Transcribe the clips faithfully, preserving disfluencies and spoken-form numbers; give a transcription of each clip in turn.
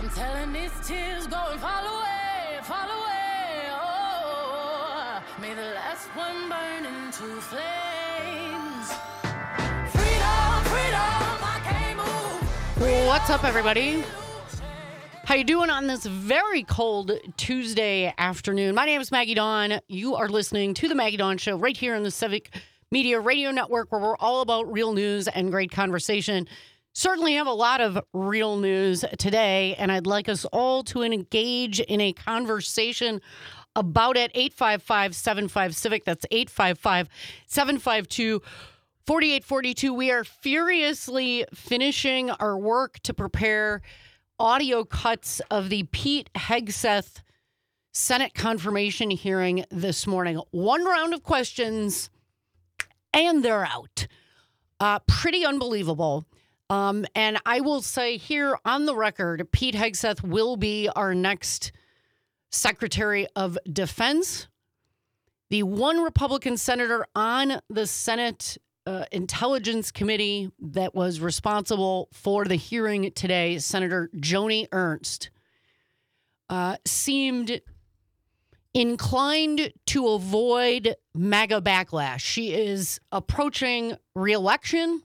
I'm telling these tears go and fall away, fall away. Oh, may the last one burn into flames. Freedom, freedom, I can't move. What's up, everybody? How you doing on this very cold Tuesday afternoon? My name is Maggie Dawn. You are listening to the Maggie Dawn Show right here on the Civic Media Radio Network, where we're all about real news and great conversation. Certainly have a lot of real news today, and I'd like us all to engage in a conversation about it. eight five five, seven five, CIVIC. That's eight five five, seven five two, four eight four two. We are furiously finishing our work to prepare audio cuts of the Pete Hegseth Senate confirmation hearing this morning. One round of questions, and they're out. Uh, pretty unbelievable. Um, and I will say here on the record, Pete Hegseth will be our next Secretary of Defense. The one Republican senator on the Senate uh, Intelligence Committee that was responsible for the hearing today, Senator Joni Ernst, uh, seemed inclined to avoid MAGA backlash. She is approaching re-election.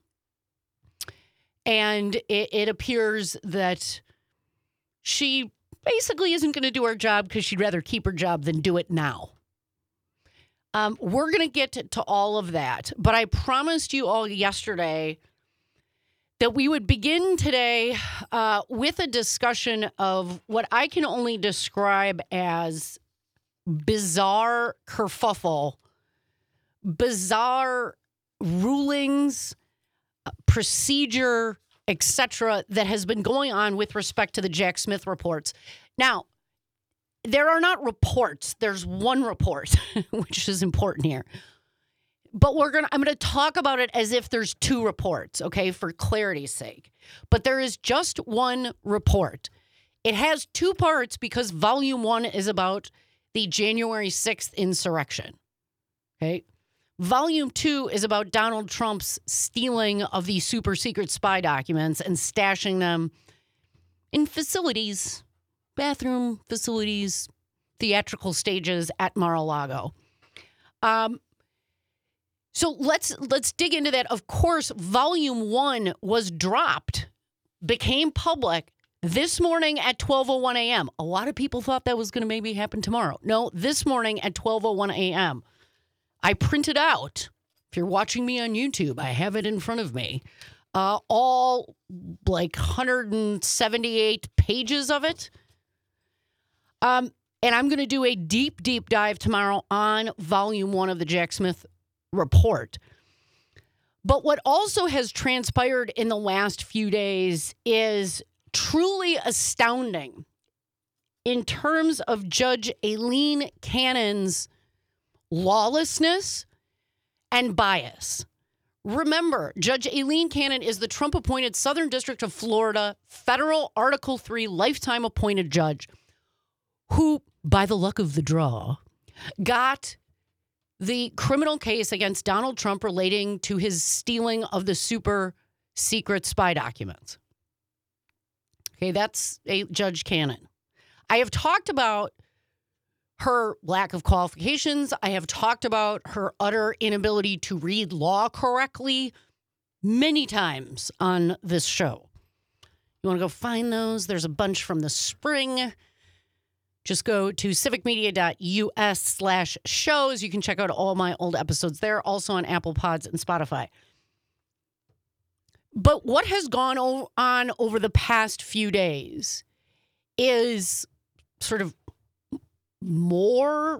And it, it appears that she basically isn't going to do her job because she'd rather keep her job than do it now. Um, we're going to get to all of that. But I promised you all yesterday that we would begin today uh, with a discussion of what I can only describe as bizarre kerfuffle, bizarre rulings, procedure, et cetera, that has been going on with respect to the Jack Smith reports. Now, there are not reports. There's one report, which is important here. But we're gonna I'm gonna talk about it as if there's two reports, okay, for clarity's sake. But there is just one report. It has two parts because volume one is about the January sixth insurrection. Okay. Volume two is about Donald Trump's stealing of the super secret spy documents and stashing them in facilities, bathroom facilities, theatrical stages at Mar-a-Lago. Um, so let's let's dig into that. Of course, volume one was dropped, became public this morning at twelve oh one a.m. A lot of people thought that was going to maybe happen tomorrow. No, this morning at twelve oh one a.m. I printed out, if you're watching me on YouTube, I have it in front of me, uh, all like one hundred seventy-eight pages of it. Um, and I'm going to do a deep, deep dive tomorrow on volume one of the Jack Smith report. But what also has transpired in the last few days is truly astounding in terms of Judge Aileen Cannon's lawlessness and bias. Remember, Judge Aileen Cannon is the Trump-appointed Southern District of Florida federal Article three lifetime appointed judge who, by the luck of the draw, got the criminal case against Donald Trump relating to his stealing of the super secret spy documents. Okay, that's a Judge Cannon. I have talked about her lack of qualifications. I have talked about her utter inability to read law correctly many times on this show. You want to go find those? There's a bunch from the spring. Just go to civicmedia.us slash shows. You can check out all my old episodes there, also on Apple Pods and Spotify. But what has gone on over the past few days is sort of more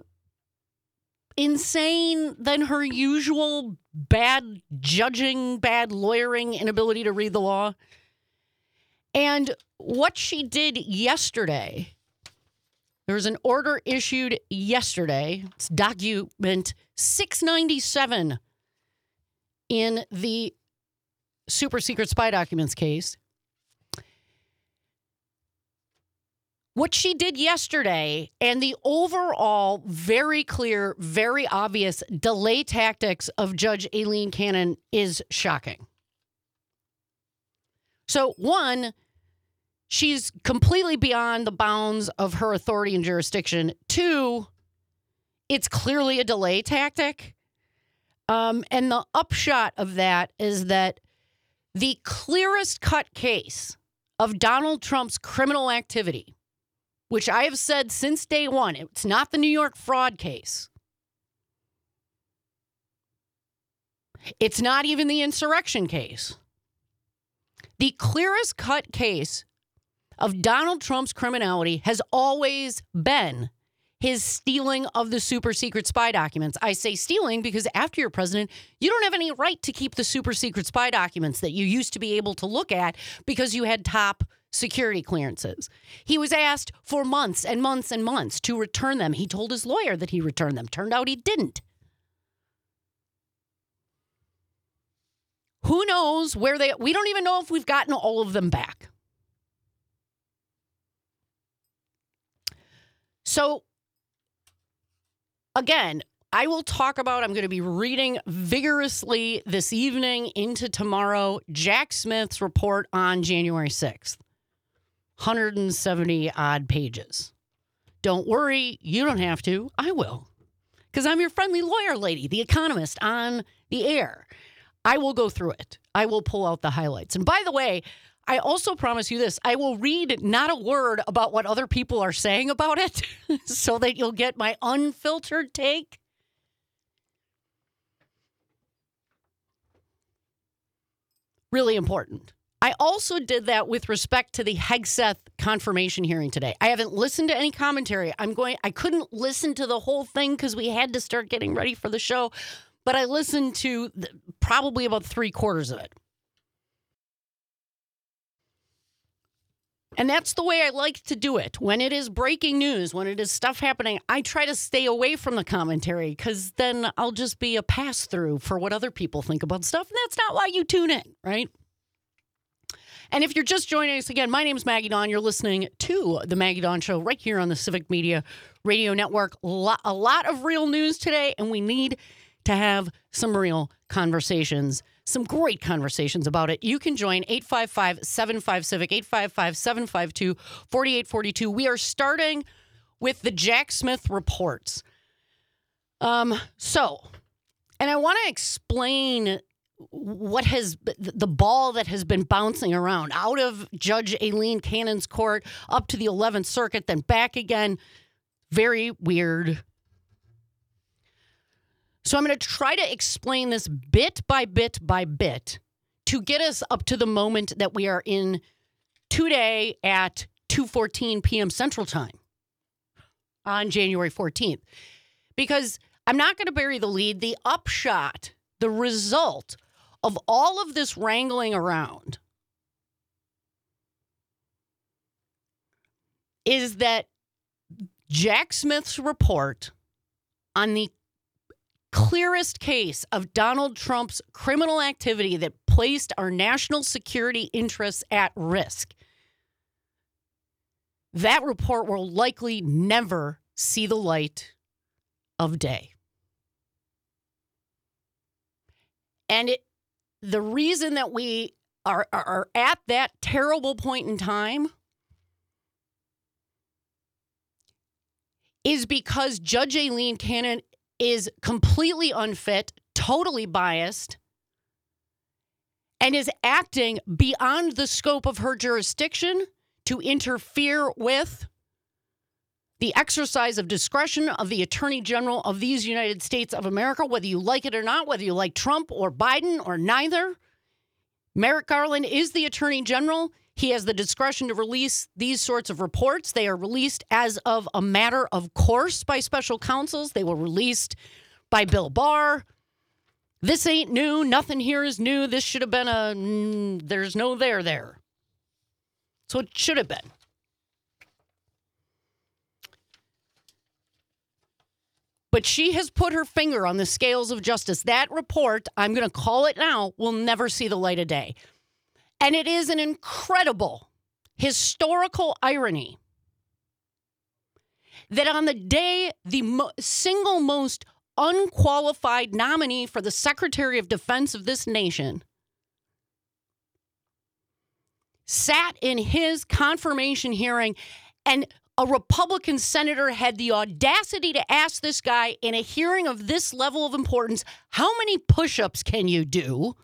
insane than her usual bad judging, bad lawyering, inability to read the law. And what she did yesterday, there was an order issued yesterday. It's document six ninety-seven in the super secret spy documents case. What she did yesterday and the overall very clear, very obvious delay tactics of Judge Aileen Cannon is shocking. So, one, she's completely beyond the bounds of her authority and jurisdiction. Two, it's clearly a delay tactic. Um, and the upshot of that is that the clearest cut case of Donald Trump's criminal activity, which I have said since day one, it's not the New York fraud case. It's not even the insurrection case. The clearest cut case of Donald Trump's criminality has always been his stealing of the super secret spy documents. I say stealing because after you're president, you don't have any right to keep the super secret spy documents that you used to be able to look at because you had top security clearances. He was asked for months and months and months to return them. He told his lawyer that he returned them. Turned out he didn't. Who knows where they, we don't even know if we've gotten all of them back. So, again, I will talk about, I'm going to be reading vigorously this evening into tomorrow, Jack Smith's report on January sixth. one hundred seventy odd pages. Don't worry, you don't have to. I will. Because I'm your friendly lawyer lady, the economist on the air. I will go through it. I will pull out the highlights. And by the way, I also promise you this. I will read not a word about what other people are saying about it so that you'll get my unfiltered take. Really important. I also did that with respect to the Hegseth confirmation hearing today. I haven't listened to any commentary. I'm going, I couldn't listen to the whole thing because we had to start getting ready for the show. But I listened to the, probably about three quarters of it. And that's the way I like to do it. When it is breaking news, when it is stuff happening, I try to stay away from the commentary because then I'll just be a pass-through for what other people think about stuff. And that's not why you tune in, right? And if you're just joining us again, my name is Maggie Dawn. You're listening to The Maggie Dawn Show right here on the Civic Media Radio Network. A lot of real news today, and we need to have some real conversations, some great conversations about it. You can join eight five five, seven five, CIVIC, eight five five, seven five two, four eight four two. We are starting with the Jack Smith reports. Um, so, and I want to explain what has the ball that has been bouncing around out of Judge Aileen Cannon's court up to the eleventh Circuit, then back again. Very weird. So I'm going to try to explain this bit by bit by bit to get us up to the moment that we are in today at two fourteen p.m. Central Time on January fourteenth. Because I'm not going to bury the lead. The upshot, the result of all of this wrangling around is that Jack Smith's report on the clearest case of Donald Trump's criminal activity that placed our national security interests at risk. That report will likely never see the light of day. And it, the reason that we are, are, are at that terrible point in time is because Judge Aileen Cannon is completely unfit, totally biased, and is acting beyond the scope of her jurisdiction to interfere with the exercise of discretion of the Attorney General of these United States of America, whether you like it or not, whether you like Trump or Biden or neither. Merrick Garland is the Attorney General. He has the discretion to release these sorts of reports. They are released as of a matter of course by special counsels. They were released by Bill Barr. This ain't new. Nothing here is new. This should have been a, mm, there's no there there. So it should have been. But she has put her finger on the scales of justice. That report, I'm going to call it now, will never see the light of day. And it is an incredible historical irony that on the day the mo- single most unqualified nominee for the Secretary of Defense of this nation sat in his confirmation hearing, and a Republican senator had the audacity to ask this guy in a hearing of this level of importance, how many push-ups can you do?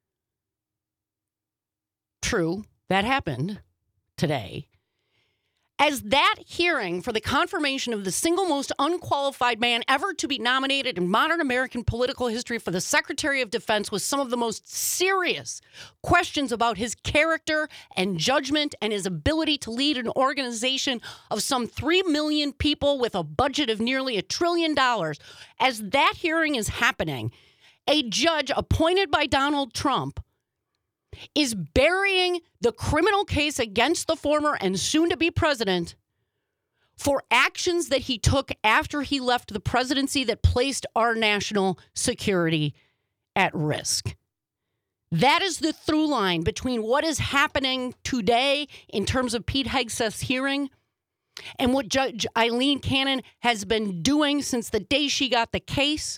True, that happened today. As that hearing for the confirmation of the single most unqualified man ever to be nominated in modern American political history for the Secretary of Defense with some of the most serious questions about his character and judgment and his ability to lead an organization of some three million people with a budget of nearly a trillion dollars. As that hearing is happening, a judge appointed by Donald Trump is burying the criminal case against the former and soon-to-be president for actions that he took after he left the presidency that placed our national security at risk. That is the through line between what is happening today in terms of Pete Hegseth's hearing and what Judge Aileen Cannon has been doing since the day she got the case,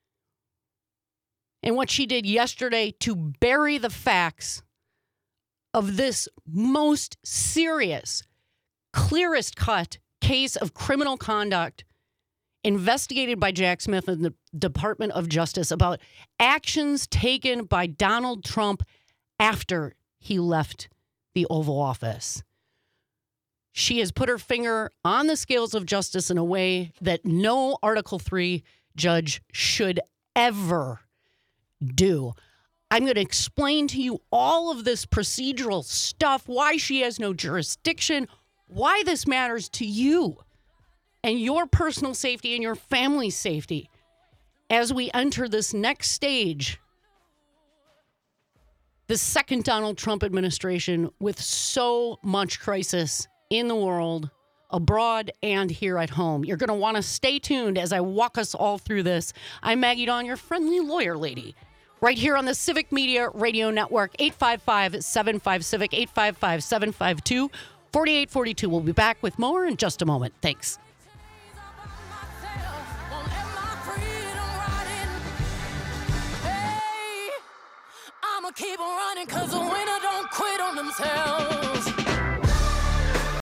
and what she did yesterday to bury the facts of this most serious, clearest cut case of criminal conduct investigated by Jack Smith and the Department of Justice about actions taken by Donald Trump after he left the Oval Office. She has put her finger on the scales of justice in a way that no Article three judge should ever do. I'm going to explain to you all of this procedural stuff, why she has no jurisdiction, why this matters to you and your personal safety and your family's safety as we enter this next stage, the second Donald Trump administration with so much crisis in the world, abroad and here at home. You're going to want to stay tuned as I walk us all through this. I'm Maggie Dawn, your friendly lawyer lady, right here on the Civic Media Radio Network. Eight five five, seven five, CIVIC, eight five five, seven five two, four eight four two. We'll be back with more in just a moment. Thanks. I'ma keep on running 'cause the winner don't quit on themselves.